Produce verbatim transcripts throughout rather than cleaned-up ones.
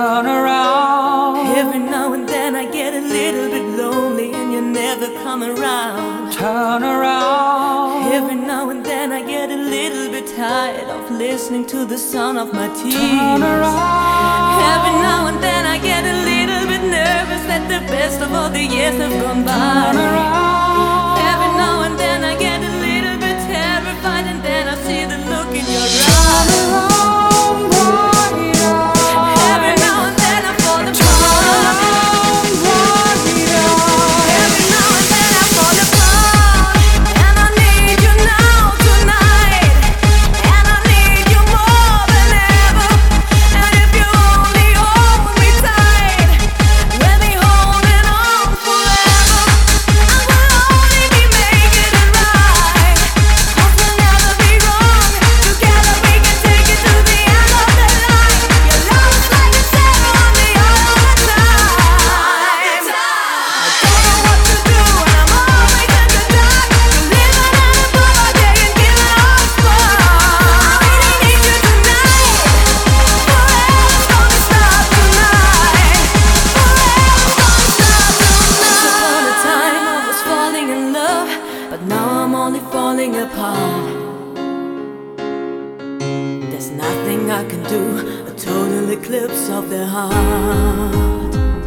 turn around. Every now and then I get a little bit lonely and you never come around. Turn around. Every now and then I get a little bit tired of listening to the sound of my tears. Turn around. Every now and then I get a little bit nervous that the best of all the years have gone by. Turn around. Every now and then I get a little bit terrified, and then I see the look in your eyes. Turn around, brighter. Every now and then I fall apart. Turn brighter. Every now and then I fall apart, and I need you now tonight, and I need you more than ever. And if you only hold me tight, we'll be holding on forever. I will only be making it right, 'cause we'll never be wrong. Together we can take it to the end of the line. Your love is like a shadow on me all the time. I don't know what to do, and I'm always in the dark. Living in a bubble, getting given all spark. I really need you tonight. Forever's gonna stop tonight. Forever's gonna stop tonight. Once upon a time I was falling in love, but now I'm only falling apart. There's nothing I can do, a total eclipse of the heart.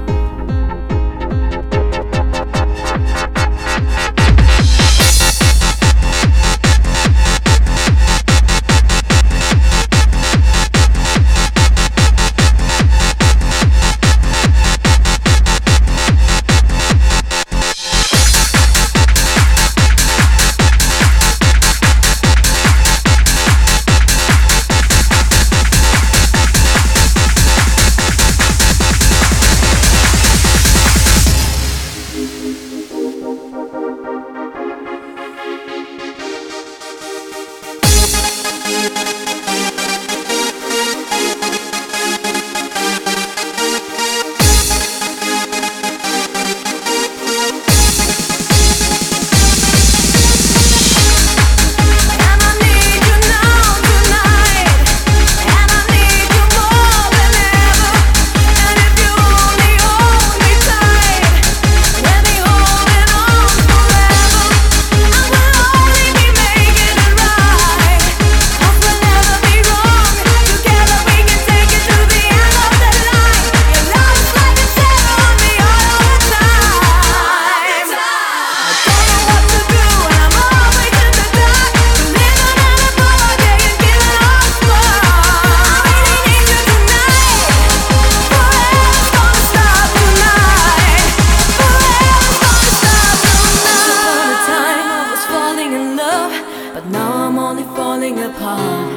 And I need you now tonight, and I need you more than ever. And if you only hold me tight, we'll be holding on forever. I will only be making it right, 'cause we'll never be wrong. Together we can take it to the end of the line. Your love is like a shadow on me all the time. I don't know what to do, and I'm always in the dark. Living in a bubble, getting given all spark. I really need you tonight. Forever's gonna stop tonight. Forever's gonna stop tonight. Once upon a time I was falling in love, but now I'm only falling apart.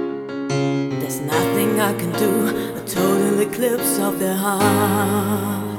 There's nothing I can do, a total eclipse of the heart.